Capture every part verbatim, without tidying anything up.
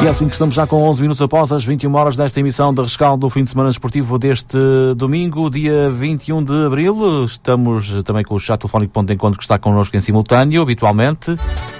E é assim que estamos já com onze minutos após as vinte e uma horas desta emissão de rescaldo do fim de semana esportivo deste domingo, dia vinte e um de abril. Estamos também com o chat telefónico Ponto de Encontro, que está connosco em simultâneo, habitualmente.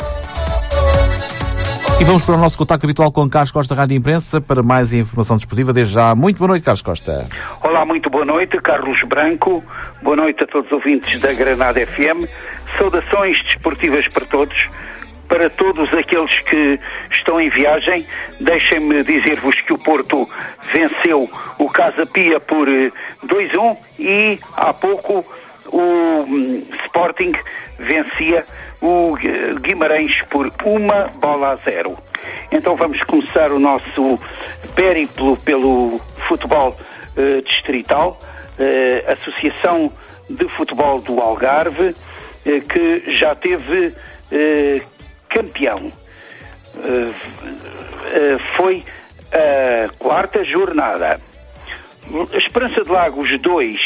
E vamos para o nosso contacto habitual com Carlos Costa, Rádio Imprensa, para mais informação desportiva. Desde já, muito boa noite, Carlos Costa. Olá, muito boa noite, Carlos Branco. Boa noite a todos os ouvintes da Granada F M. Saudações desportivas para todos. Para todos aqueles que estão em viagem, deixem-me dizer-vos que o Porto venceu o Casa Pia por dois a um e há pouco o Sporting vencia o Guimarães por uma bola a zero. Então vamos começar o nosso périplo pelo futebol uh, distrital, uh, Associação de Futebol do Algarve, uh, que já teve uh, campeão. Uh, uh, foi a quarta jornada. Esperança de Lagos dois,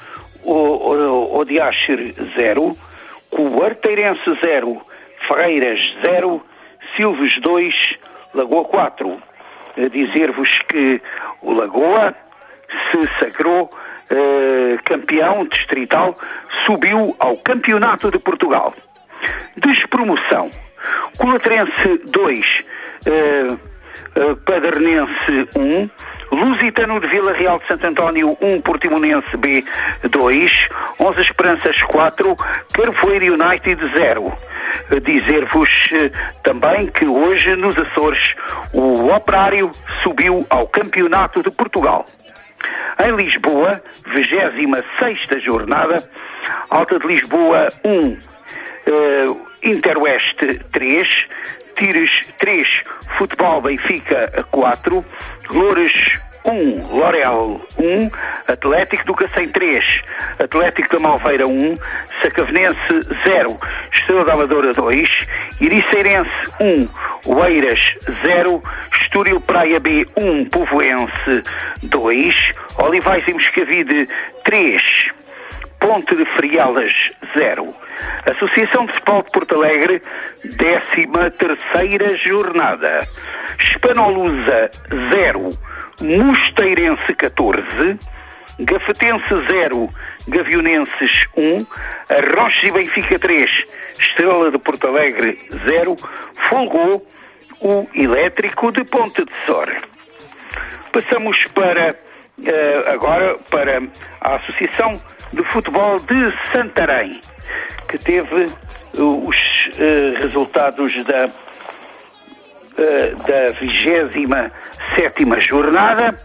Odiacher zero, Coarteirense zero, Ferreiras zero, Silves dois, Lagoa quatro. A dizer-vos que o Lagoa se sagrou uh, campeão distrital, subiu ao Campeonato de Portugal. Despromoção. Colatrense dois, uh, uh, Padernense um, Lusitano de Vila Real de Santo António um, Portimonense B dois, Onze Esperanças quatro, Carvoeiro United zero. Uh, Dizer-vos uh, também que hoje nos Açores o Operário subiu ao Campeonato de Portugal. Em Lisboa, vigésima sexta jornada, Alta de Lisboa um, Uh, Interoeste três, Tires três, Futebol Benfica quatro, Loures um, L'Oréal um, Atlético do Cacém três, Atlético da Malveira um, Sacavenense zero, Estrela da Amadora dois, Iriceirense um, Oeiras zero, Estoril Praia B um, Povoense dois, Olivais e Moscavide três, Ponte de Frielas zero. Associação de Futebol de Porto Alegre, décima terceira jornada. Espanolusa zero, Mosteirense catorze, Gafetense zero, Gavionenses um, Arroches e Benfica três, Estrela de Porto Alegre zero, folgou o Elétrico de Ponte de Sor. Passamos para, uh, agora para a Associação de Futebol de Santarém, que teve uh, os uh, resultados da, uh, da vigésima sétima jornada.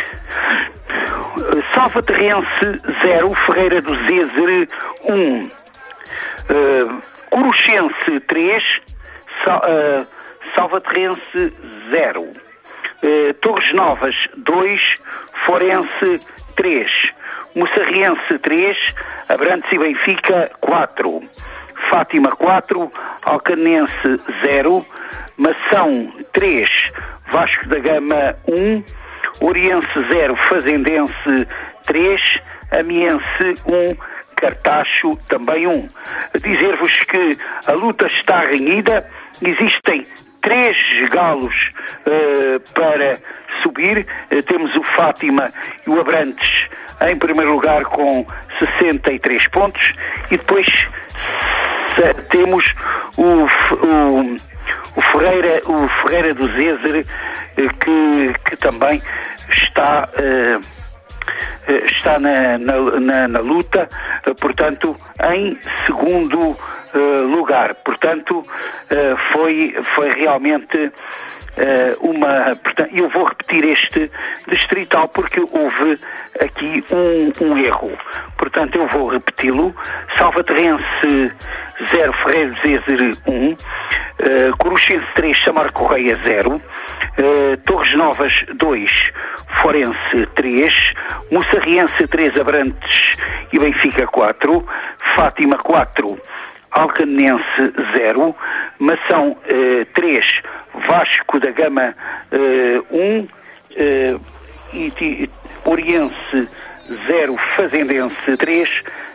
Uh, Salvaterrense zero, Ferreira do Zézer um, uh, Coruchense três, Sal, uh, Salvaterrense zero, uh, Torres Novas dois, Forense três, Moçarriense três, Abrantes e Benfica quatro, Fátima quatro, Alcanense zero, Mação três, Vasco da Gama um, Oriense zero, Fazendense três, Amiense um, Cartacho também um. Dizer-vos que a luta está renhida, existem três galos uh, para subir. Uh, temos o Fátima e o Abrantes em primeiro lugar com sessenta e três pontos e depois se, temos o, o, o, Ferreira, o Ferreira do Zézer uh, que, que também está, uh, uh, está na, na, na, na luta, uh, portanto, em segundo Uh, lugar. Portanto, uh, foi, foi realmente uh, uma... Portanto, eu vou repetir este distrital porque houve aqui um, um erro. Portanto, eu vou repeti-lo. Salvaterrense zero, Ferreira de Zézer um, uh, Coruchense três, Samar Correia zero, uh, Torres Novas dois, Forense três, Moçarriense três, Abrantes e Benfica quatro, Fátima quatro, Alcanense zero, Mação eh, três, Vasco da Gama eh, um, eh, Oriense zero, Fazendense três,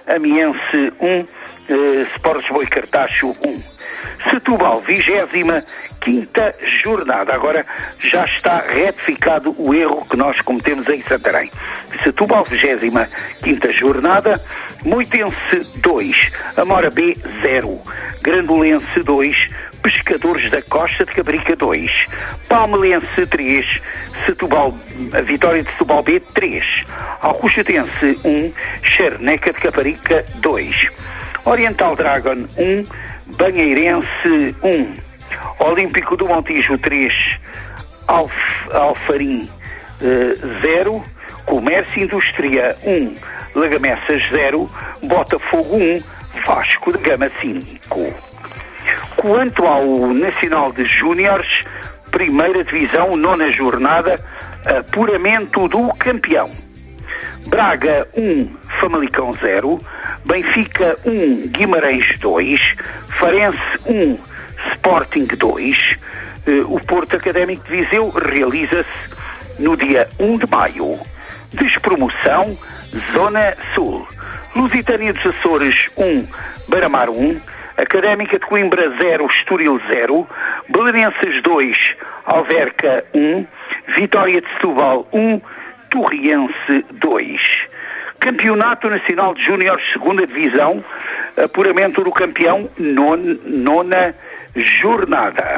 Amiense um, uh, Sport Lisboa e Cartacho um. Setúbal, vigésima quinta jornada. Agora já está retificado o erro que nós cometemos em Santarém. Setúbal, vigésima quinta jornada. Moitense dois, Amora B zero, Grandolense dois, Pescadores da Costa de Caparica dois, Palmelense três, Setúbal, a Vitória de Setúbal B três, Alcochatense um, Charneca de Caparica dois, Oriental Dragon um, Banheirense um, Olímpico do Montijo três, Alf, Alfarim zero, uh, Comércio e Indústria um, Lagamessas zero, Botafogo um, Vasco da Gama cinco. Quanto ao Nacional de Júniores, primeira divisão, nona jornada, apuramento do campeão. Braga um, Famalicão zero, Benfica um, Guimarães dois, Farense um, Sporting dois. O Porto Académico de Viseu realiza-se no dia um de maio. Despromoção, Zona Sul. Lusitânia dos Açores um, Beira-Mar um, Académica de Coimbra zero, Estoril zero, Belenenses dois, Alverca um, Vitória de Setúbal um, Torriense dois. Campeonato Nacional de Júniores, segunda divisão, apuramento do campeão, non, nona jornada.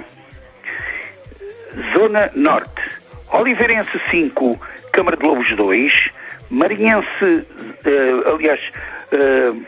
Zona Norte. Oliveirense cinco, Câmara de Lobos dois, Marinhense, uh, aliás, uh,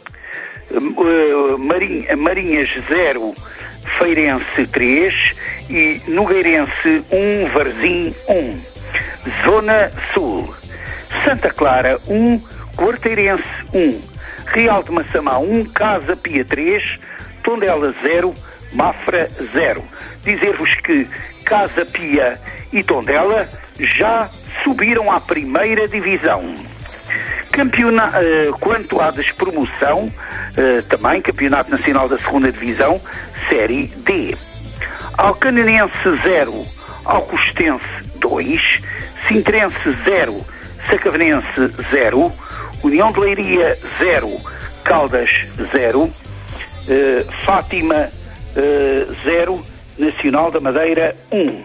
uh, Marinh, Marinhas zero, Feirense três e Nogueirense um, Varzim um. Zona Sul. Santa Clara um, Quarteirense um, Real de Massamá um, Casa Pia três, Tondela zero, Mafra zero. Dizer-vos que Casa Pia e Tondela já subiram à primeira divisão. Campeona, uh, quanto à despromoção, uh, também Campeonato Nacional da segunda Divisão, Série D. Alcanenense zero, Alcostense dois, Sintrense zero, Sacavenense zero, União de Leiria zero, Caldas zero, uh, Fátima zero, uh, Nacional da Madeira um.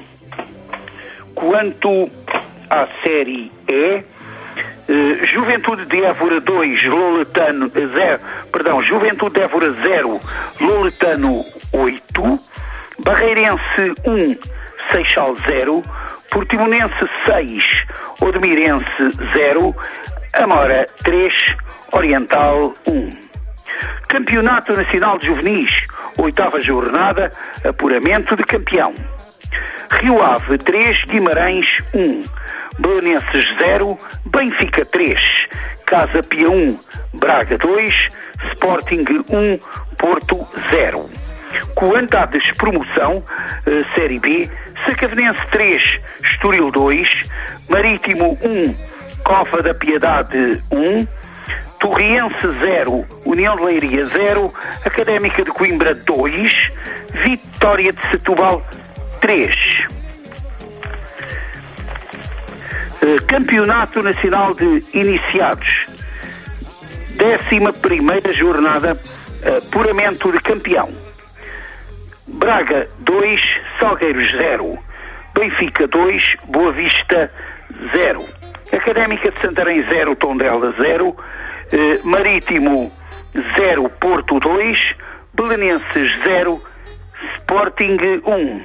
Quanto à Série E, uh, Juventude de Évora dois, Loletano zero, perdão, Juventude de Évora zero, Loletano oito, Barreirense um, Seixal zero, Portimonense seis, Odmirense zero, Amora três, Oriental um. Campeonato Nacional de Juvenis, oitava jornada, apuramento de campeão. Rio Ave três, Guimarães um, Belenenses zero, Benfica três, Casa Pia um, Braga dois, Sporting um, Porto zero. Quanto à despromoção, uh, Série B, Sacavenense três, Estoril dois, Marítimo um, Cova da Piedade um, Torriense zero, União de Leiria zero, Académica de Coimbra dois, Vitória de Setúbal três. Uh, Campeonato Nacional de Iniciados, décima primeira jornada, apuramento de campeão. Braga dois, Salgueiros zero, Benfica dois, Boa Vista zero, Académica de Santarém zero, Tondela zero, eh, Marítimo zero, Porto dois, Belenenses zero, Sporting um.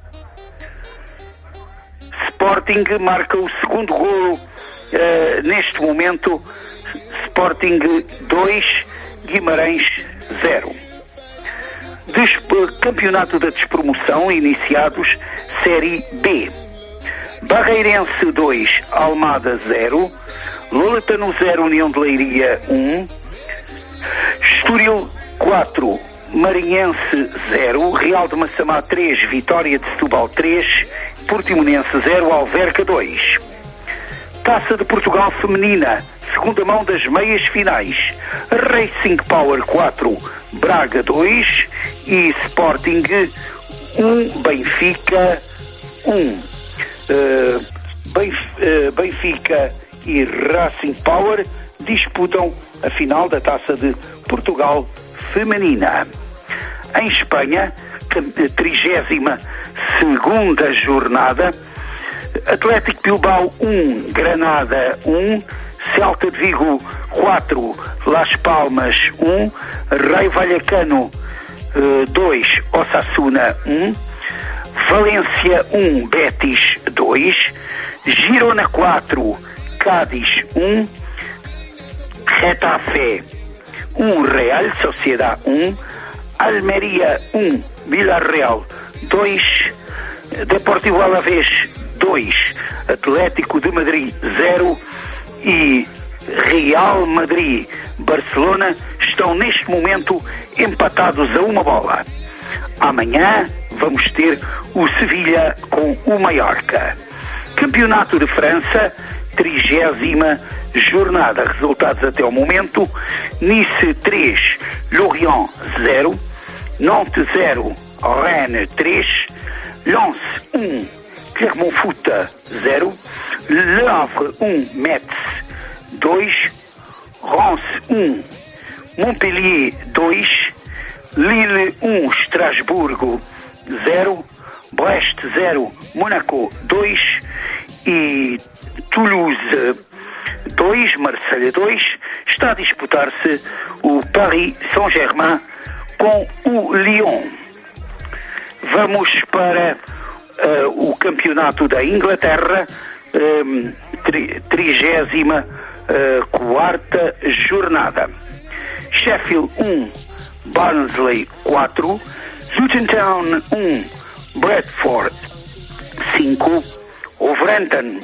Sporting marca o segundo golo eh, neste momento, Sporting dois, Guimarães zero. Desp- Campeonato da Despromoção, iniciados, Série B. Barreirense dois, Almada zero, Loletano zero, União de Leiria um, Estoril quatro, Marinhense zero, Real de Massamá três, Vitória de Setúbal três, Portimonense zero, Alverca dois. Taça de Portugal Feminina, segunda mão das meias finais, Racing Power quatro, Braga dois e Sporting um, Benfica um. Uh, Benf- uh, Benfica e Racing Power disputam a final da Taça de Portugal feminina. Em Espanha, trigésima segunda jornada, Atlético Bilbao um, Granada um, Celta de Vigo quatro, Las Palmas um, Raio Vallecano dois, Osasuna um, Valência um, Betis dois, Girona quatro, Cádiz um, Getafe um, Real Sociedad um, Almeria um, Villarreal dois, Deportivo Alavés dois, Atlético de Madrid zero e Real Madrid Barcelona estão neste momento empatados a uma bola. Amanhã vamos ter o Sevilha com o Mallorca. Campeonato de França, trigésima jornada. Resultados até o momento: Nice três, Lorient zero, Nantes zero, Rennes três, Lens um, Clermont-Foot zero, Le Havre um, Metz dois, Reims um, Montpellier dois, Lille um, Estrasburgo zero, Brest zero, Monaco dois e Toulouse dois, Marselha dois. Está a disputar-se o Paris Saint-Germain com o Lyon. Vamos para uh, o campeonato da Inglaterra, um, trigésima quarta jornada. Sheffield um, Barnsley quatro, Luton Town um, Bradford cinco, Wolverhampton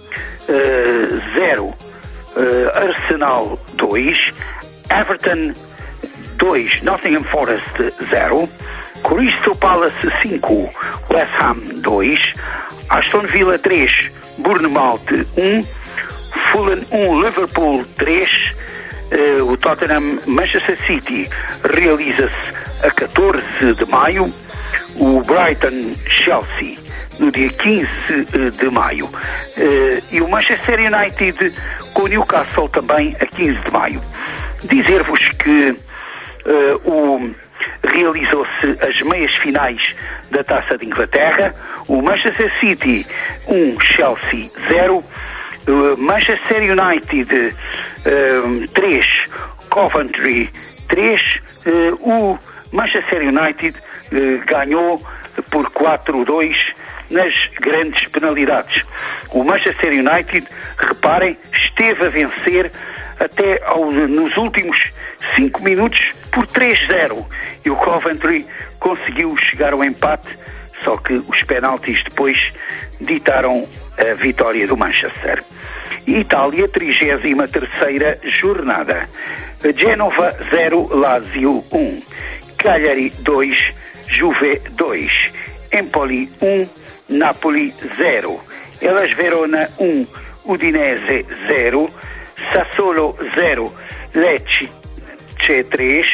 zero, Arsenal dois, Everton dois, Nottingham Forest zero, Crystal Palace cinco, West Ham dois, Aston Villa três, Bournemouth um, Fulham um, Liverpool três, uh, o Tottenham Manchester City realiza-se a catorze de maio, o Brighton Chelsea no dia quinze de maio uh, e o Manchester United com o Newcastle também a quinze de maio. Dizer-vos que uh, o realizou-se as meias finais da Taça de Inglaterra, o Manchester City um, Chelsea zero, Uh, Manchester United três, uh, Coventry três, uh, o Manchester United uh, ganhou por quatro a dois nas grandes penalidades. O Manchester United, reparem, esteve a vencer até ao, nos últimos cinco minutos por três a zero e o Coventry conseguiu chegar ao empate, só que os penaltis depois ditaram a vitória do Manchester. Itália, trigésima terceira jornada. Genova zero, Lazio um, Cagliari dois, Juve dois, Empoli um, Napoli zero, Hellas Verona um, Udinese zero, Sassuolo zero, Lecce três,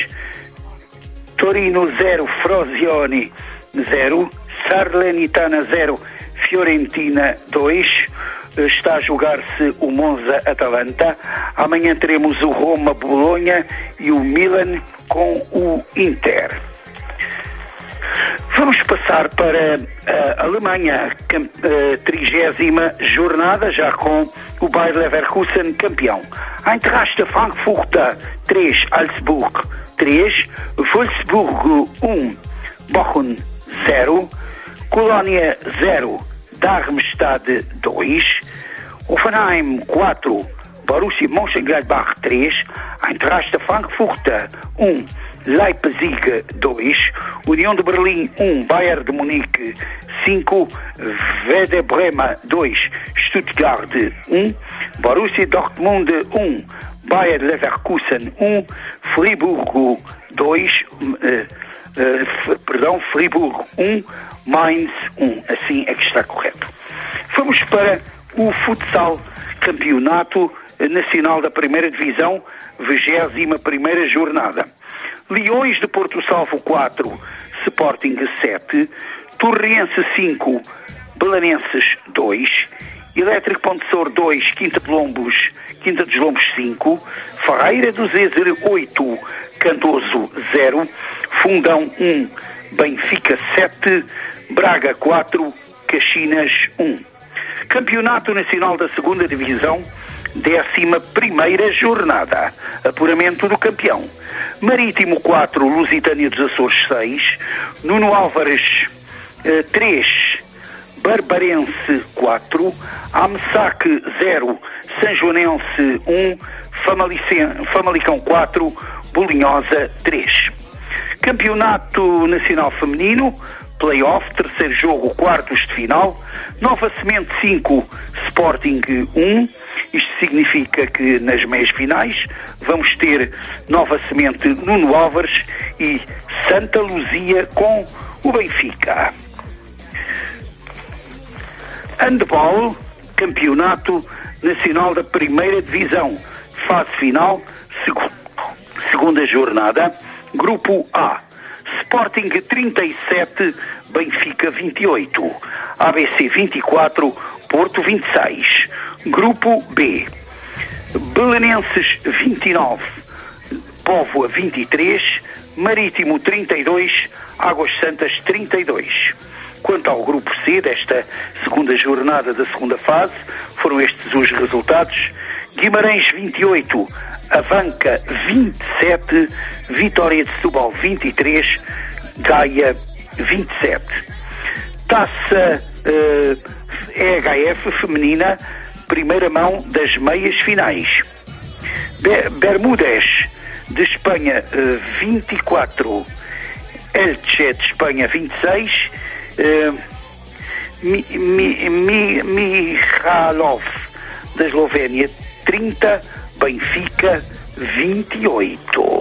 Torino zero, Frosinone zero, Salernitana zero, Fiorentina dois, está a jogar-se o Monza-Atalanta. Amanhã teremos o Roma-Bolonha e o Milan com o Inter. Vamos passar para a Alemanha, trigésima jornada, já com o Bayer Leverkusen campeão. Eintracht Frankfurt três, Augsburg três, Wolfsburg um, Bochum zero, Colónia zero, Darmstadt dois, Hoffenheim quatro, Borussia Mönchengladbach três, Eintracht Frankfurt um, Leipzig dois, União de Berlim um, Bayern de Munique cinco, Werder Bremen dois, Stuttgart um, Borussia Dortmund um, Bayer Leverkusen um, Friburgo dois, uh, uh, perdão, Friburgo um, Mainz um, assim é que está correto. Vamos para o futsal, campeonato nacional da primeira divisão, vigésima primeira jornada. Leões de Porto Salvo quatro, Sporting sete, Torriense cinco, Belenenses dois, Elétrico Pontessor dois, Quinta de Lombos, Quinta dos Lombos cinco, Ferreira do Zezer oito, Cantoso zero, Fundão um, Benfica sete, Braga quatro, Caxinas um. Campeonato Nacional da segunda Divisão, décima primeira jornada. Apuramento do campeão. Marítimo quatro, Lusitânia dos Açores seis, Nuno Álvares eh, três, Barbarense quatro, Amsac zero, Sanjoanense um, Famalicen, Famalicão quatro, Bolinhosa três. Campeonato Nacional Feminino, Play-off, terceiro jogo, quartos de final, Nova Semente cinco, Sporting um. Isto significa que nas meias finais vamos ter Nova Semente, Nuno Álvares e Santa Luzia com o Benfica. Handball, Campeonato Nacional da Primeira Divisão, fase final, seg- segunda jornada, Grupo A. Sporting trinta e sete, Benfica vinte e oito, A B C vinte e quatro, Porto vinte e seis. Grupo B. Belenenses vinte e nove, Póvoa vinte e três, Marítimo trinta e dois, Águas Santas trinta e dois. Quanto ao grupo C desta segunda jornada da segunda fase, foram estes os resultados: Guimarães vinte e oito, Avanca vinte e sete, Vitória de Setúbal vinte e três, Gaia vinte e sete. Taça uh, E H F feminina, primeira mão das meias finais. Be- Bermudas de Espanha uh, vinte e quatro, Elche de Espanha vinte e seis, uh, Mi- Mi- Mi- Mihalov da Eslovénia trinta, Benfica vinte e oito.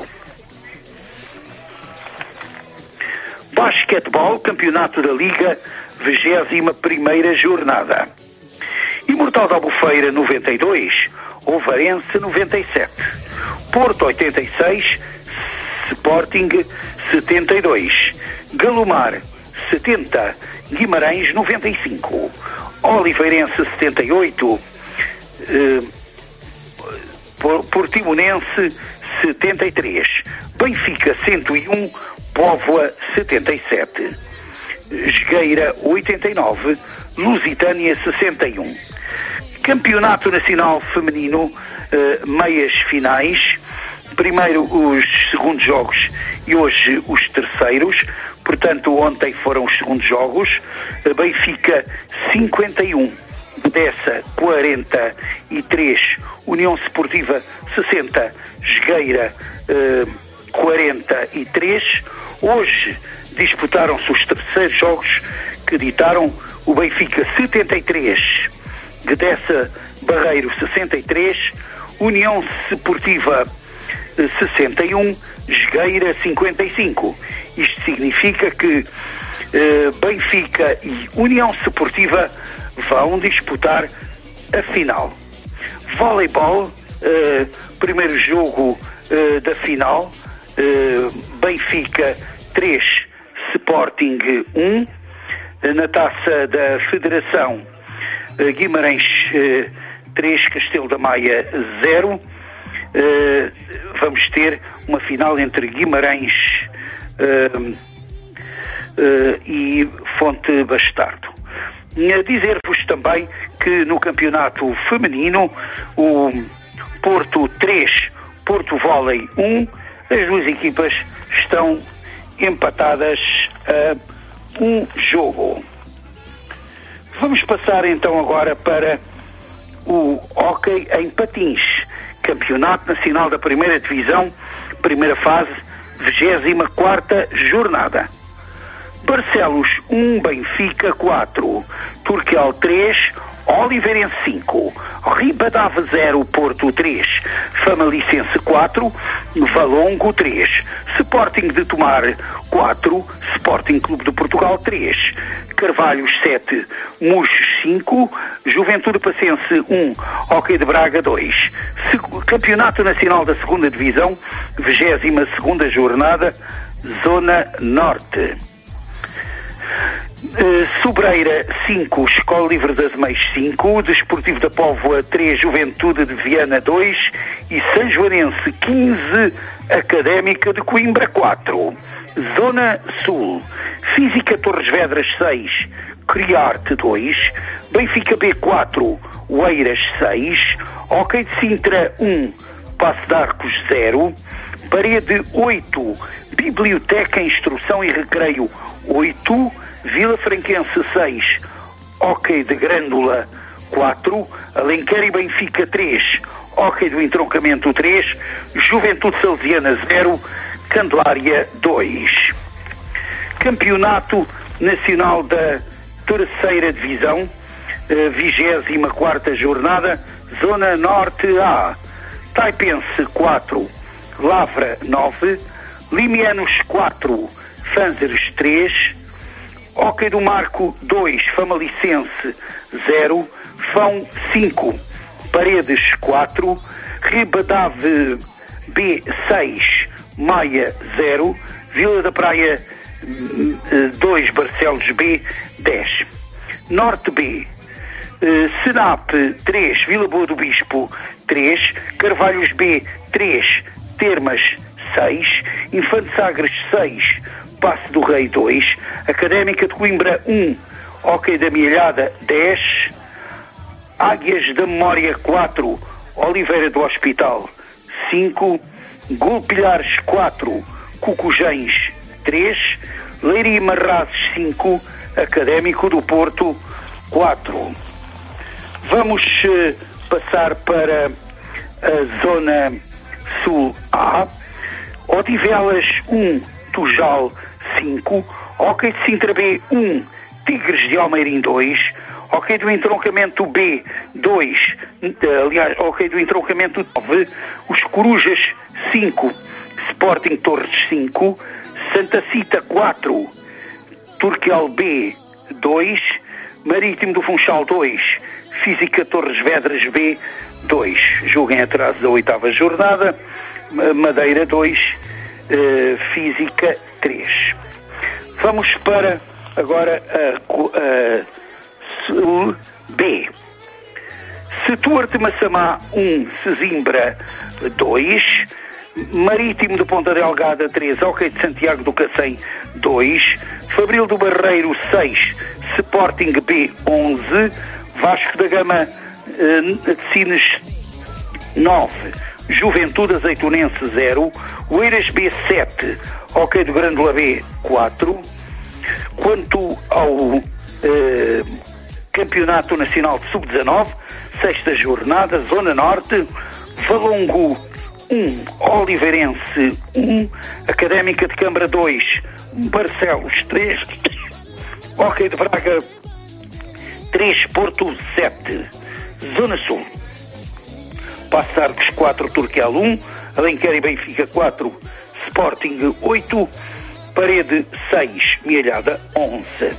Basquetebol, Campeonato da Liga, vigésima primeira jornada. Imortal da Albufeira noventa e dois, Ovarense noventa e sete, Porto oitenta e seis, Sporting setenta e dois, Galomar setenta, Guimarães noventa e cinco, Oliveirense setenta e oito, eh, Portimonense setenta e três, Benfica cento e um, Póvoa setenta e sete, Jogueira oitenta e nove, Lusitânia sessenta e um. Campeonato Nacional Feminino, eh, meias finais, primeiro os segundos jogos e hoje os terceiros, portanto ontem foram os segundos jogos. Benfica cinquenta e um, Dessa quarenta e três, União Esportiva sessenta, Jogueira eh, quarenta e três. Hoje disputaram-se os terceiros jogos que ditaram: o Benfica setenta e três, Dessa Barreiro sessenta e três, União Esportiva sessenta e um, Jogueira cinquenta e cinco. Isto significa que eh, Benfica e União Esportiva vão disputar a final. Voleibol, eh, primeiro jogo eh, da final, eh, Benfica três, Sporting um, na taça da Federação, eh, Guimarães eh, três, Castelo da Maia zero. Eh, vamos ter uma final entre Guimarães eh, eh, e Fonte Bastardo. Dizer-vos também que no campeonato feminino, o Porto três, Porto Vôlei um, as duas equipas estão empatadas a um jogo. Vamos passar então agora para o hóquei em patins, Campeonato Nacional da Primeira Divisão, primeira fase, vigésima quarta jornada. Barcelos um, Benfica quatro, Turquial três, Oliveirense cinco, Ribadava zero, Porto três, Famalicense quatro, Valongo três, Sporting de Tomar quatro, Sporting Clube de Portugal três, Carvalhos sete, Muxos cinco, Juventude Pacense um, Hóquei de Braga dois. Campeonato Nacional da segunda Divisão, vigésima segunda jornada, Zona Norte. Uh, Sobreira cinco, Escola Livre das Meias cinco, Desportivo da Póvoa três, Juventude de Viana dois e São Joanense quinze, Académica de Coimbra quatro. Zona Sul, Física Torres Vedras seis, Criarte dois, Benfica B quatro, Oeiras seis, Hóquei de Sintra um, Passo de Arcos zero, Parede oito, Biblioteca, Instrução e Recreio oito, Vila Franquense seis, Hóquei de Grândola quatro, Alenquer e Benfica três, Hóquei do Entroncamento três, Juventude Salesiana zero, Candelária dois. Campeonato Nacional da Terceira Divisão, vigésima quarta jornada, Zona Norte A, Taipense quatro, Lavra nove, Limianos quatro, Fanzeres três, Hóquei do Marco dois, Famalicense zero, Fão cinco, Paredes quatro, Ribadave B seis, Maia zero, Vila da Praia dois, Barcelos B dez. Norte B, Senap três, Vila Boa do Bispo três, Carvalhos B três, Termas seis, Infante Sagres seis, Passo do Rei dois, Académica de Coimbra um, Hóquei da Milhada dez, Águias da Memória quatro, Oliveira do Hospital cinco, Golpilhares quatro, Cucujães três, Leiria Marrazes cinco, Académico do Porto quatro. Vamos uh, passar para a Zona Sul A. Odivelas um, Tujal cinco, Hóquei de Sintra B um, Tigres de Almeirim dois, Hóquei do Entroncamento B dois, aliás, Hóquei do Entroncamento nove, os Corujas cinco, Sporting Torres cinco, Santa Cita quatro, Turquel B dois, Marítimo do Funchal dois, Física Torres Vedras B dois. Jogo em atraso da oitava jornada, Madeira dois, uh, Física três. Vamos para agora a, a Sul B. Setor de Massamá um, Sesimbra dois, Marítimo de Ponta Delgada três, Hóquei de Santiago do Cacém dois, Fabril do Barreiro seis, Sporting B onze, Vasco da Gama uh, de Sines nove, Juventude Azeitonense zero, Oeiras B sete, Hóquei do Grândola B quatro. Quanto ao uh, Campeonato Nacional de sub dezanove, sexta jornada, Zona Norte, Valongo um, Oliveirense um, Académica de Câmara dois, Barcelos três, Hóquei de Braga três, Porto sete. Zona Sul, Passo de Arcos quatro, Turquel um, Alenquer e Benfica quatro, Sporting oito, Parede seis, Mielhada onze.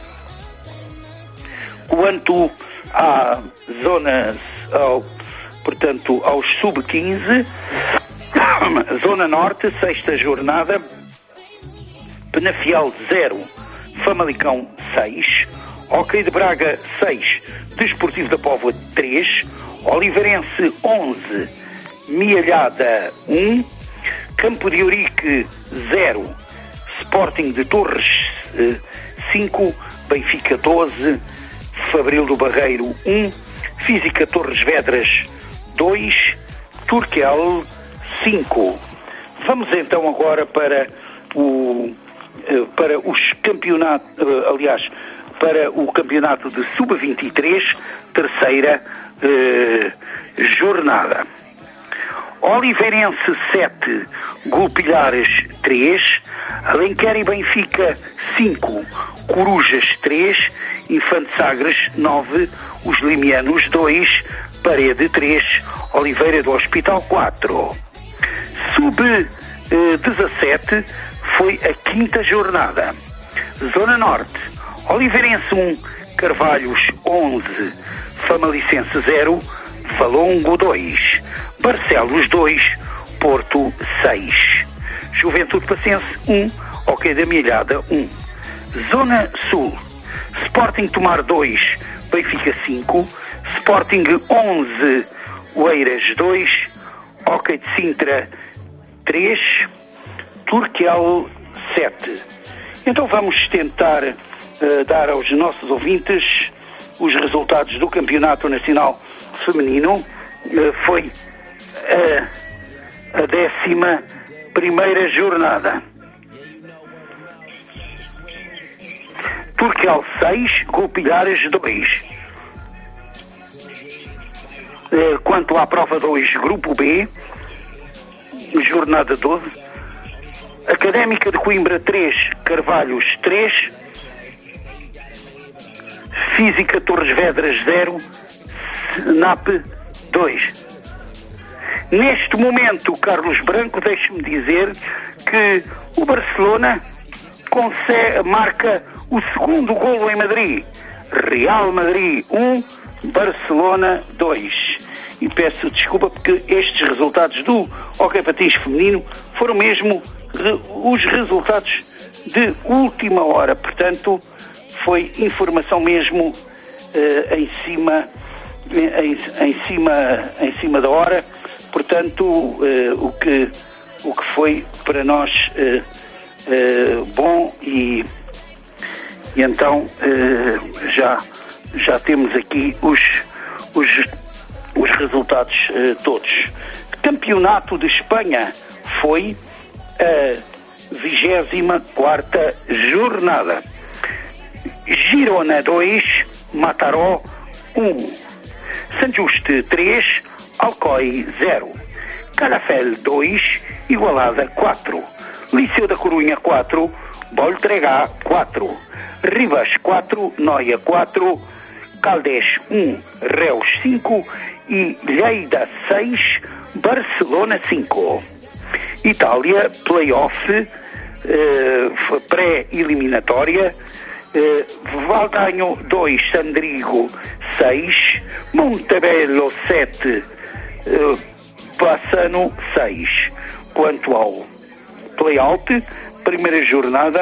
Quanto à zona, ao, portanto, aos sub quinze, Zona Norte, sexta jornada, Penafiel zero, Famalicão seis, Hóquei de Braga seis, Desportivo da Póvoa três, Oliveirense onze, Mielhada um, Campo de Ourique zero, Sporting de Torres cinco, Benfica doze, Fabril do Barreiro um, Física Torres Vedras dois, Turquel cinco. Vamos então agora para o para os campeonatos, aliás, para o campeonato de sub vinte e três, terceira eh, jornada. Oliveirense sete, Golpilhares três, Alenquer e Benfica cinco, Corujas três, Infante Sagres nove, os Limianos dois, Parede três, Oliveira do Hospital quatro. sub dezassete foi a quinta jornada. Zona Norte, Oliveirense um, Carvalhos onze, Famalicense zero, Valongo dois, Barcelos dois, Porto seis. Juventude Pacense um, Hóquei da Milhada um. Zona Sul, Sporting Tomar dois, Benfica cinco, Sporting onze, Oeiras dois, Hóquei de Sintra três, Turquial sete. Então vamos tentar uh, dar aos nossos ouvintes os resultados do Campeonato Nacional Feminino. Uh, foi uh, a décima primeira jornada. Turquial seis, Golpilhares dois. Uh, quanto à prova dois, Grupo B, jornada doze, Académica de Coimbra três, Carvalhos três, Física Torres Vedras zero, Snap dois. Neste momento, Carlos Branco, deixe-me dizer que o Barcelona consegue, marca o segundo golo em Madrid. Real Madrid um, Barcelona dois. E peço desculpa porque estes resultados do Hóquei Patins feminino foram mesmo re, os resultados de última hora. Portanto, foi informação mesmo uh, em cima em, em cima em cima da hora. Portanto, uh, o que o que foi para nós uh, uh, bom e, e então uh, já já temos aqui os os os resultados uh, todos. Campeonato de Espanha foi a vigésima quarta jornada. Girona dois, Mataró um, San Juste três, Alcoy zero, Calafel dois, Igualada quatro, Liceu da Corunha quatro, Voltregá quatro, Rivas quatro, Noia quatro, Caldés um, Reus cinco e Lleida seis, Barcelona cinco. Itália, play-off, eh, pré-eliminatória, eh, Valdanho dois, Sandrigo seis, Montebello sete, eh, Bassano seis. Quanto ao play-out, primeira jornada,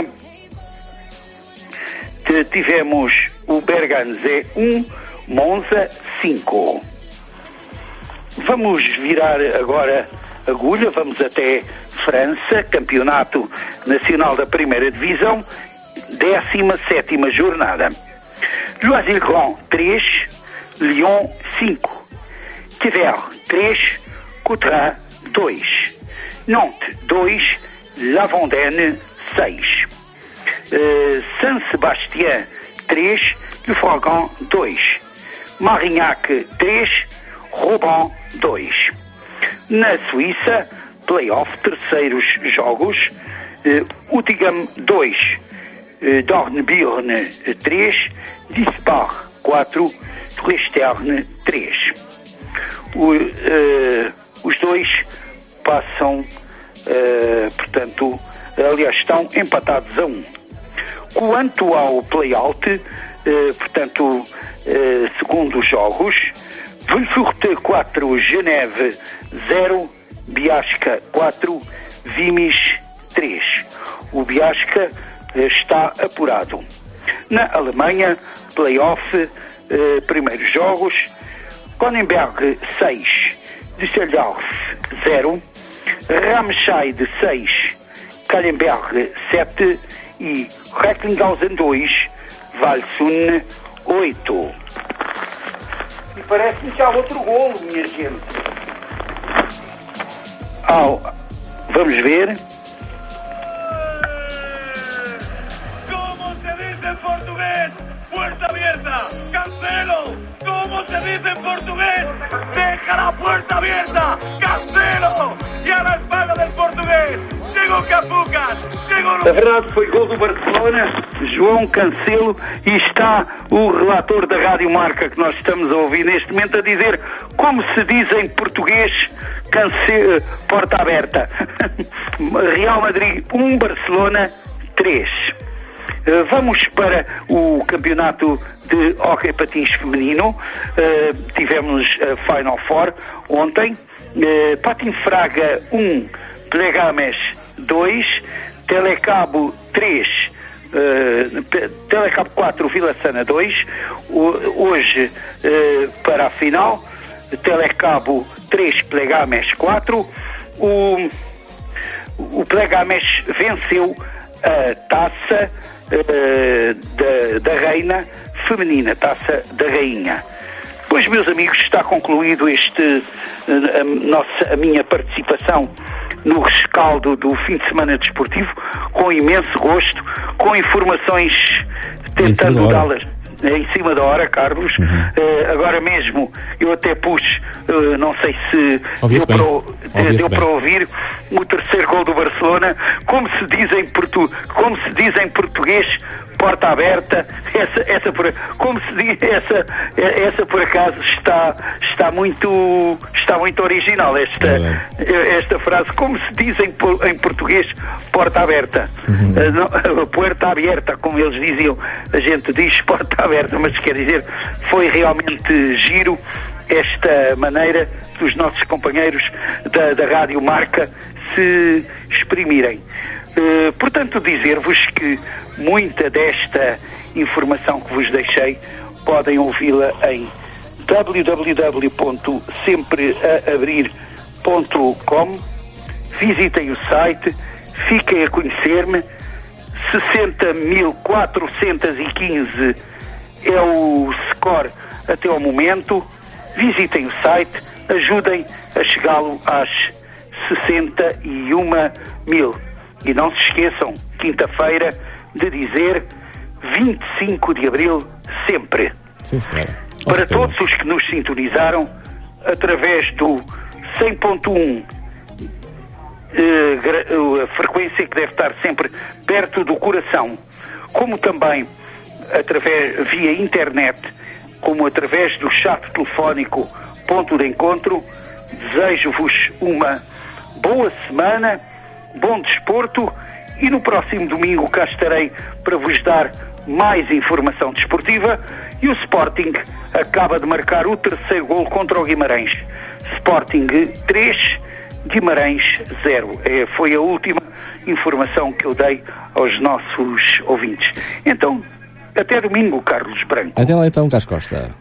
tivemos o Berganze um, Monza cinco. Vamos virar agora agulha, vamos até França, Campeonato Nacional da Primeira Divisão, décima sétima jornada. Loisy-le-Grand três, Lyon cinco, Thiers três, Coutrin dois, Nantes dois, La Vendée seis, uh, Saint-Sébastien três, Le Frogan dois, Marignac três, Rouban dois. Na Suíça, play-off, terceiros jogos, uh, Utigam dois, uh, Dornbirn três, Dispar quatro, Tristerne três. O, uh, os dois passam, uh, portanto, aliás, estão empatados a um. Quanto ao play-out, uh, portanto, uh, segundo os jogos, Villefort quatro, Geneve zero, Biasca quatro, Vimes três. O Biasca está apurado. Na Alemanha, play-off, eh, primeiros jogos, Kronenberg seis, Düsseldorf zero, Ramscheid seis, Kallenberg sete e Recklinghausen dois, Walsum oito. E parece-me que há outro golo, minha gente. Oh, vamos ver. Como se dice en portugués? Puerta abierta. Cancelo. Como se dice en portugués? Deja la puerta abierta. Cancelo. Y a la espalda del portugués. Chegou Capucas. Chegou... A verdade foi gol do Barcelona, João Cancelo, e está o relator da Rádio Marca que nós estamos a ouvir neste momento a dizer como se diz em português, Cancelo, porta aberta. Real Madrid um, Barcelona três. Vamos para o campeonato de hóquei patins feminino. Uh, tivemos a Final Four ontem. Uh, Patin Fraga um, Plegames dois, Telecabo três, uh, Telecabo quatro, Vila Sana dois, uh, hoje uh, para a final, Telecabo três, Plegames quatro, o, o Plegames venceu a taça uh, da, da Reina feminina, taça da Rainha. Pois, meus amigos, está concluído este, a, nossa, a minha participação no rescaldo do fim de semana desportivo, com imenso gosto, com informações tentando dá-las em cima da hora, Carlos. Uhum. Uh, agora mesmo eu até pus, uh, não sei se deu, para, uh, deu para ouvir, o terceiro gol do Barcelona, como se diz em, portu, como se diz em português, porta aberta, essa, essa por, como se diz, essa, essa por acaso está, está muito, está muito original, esta, é esta frase, como se diz em, em português, porta aberta, uhum. uh, não, puerta aberta, como eles diziam, a gente diz porta aberta, mas quer dizer, foi realmente giro esta maneira dos nossos companheiros da, da Rádio Marca se exprimirem. Uh, portanto, dizer-vos que muita desta informação que vos deixei podem ouvi-la em w w w ponto sempre a abrir ponto com. Visitem o site, fiquem a conhecer-me. sessenta mil quatrocentos e quinze é o score até ao momento. Visitem o site, ajudem a chegá-lo às sessenta e um mil. E não se esqueçam, quinta-feira, de dizer vinte e cinco de abril sempre. Sim, senhora. Para todos os que nos sintonizaram através do cem ponto um, eh, a frequência que deve estar sempre perto do coração, como também através via internet, como através do chat telefónico Ponto de Encontro, desejo-vos uma boa semana, bom desporto, e no próximo domingo cá estarei para vos dar mais informação desportiva. E o Sporting acaba de marcar o terceiro golo contra o Guimarães. Sporting três, Guimarães zero. É, foi a última informação que eu dei aos nossos ouvintes. Então, até domingo, Carlos Branco. Até lá então, Carlos Costa.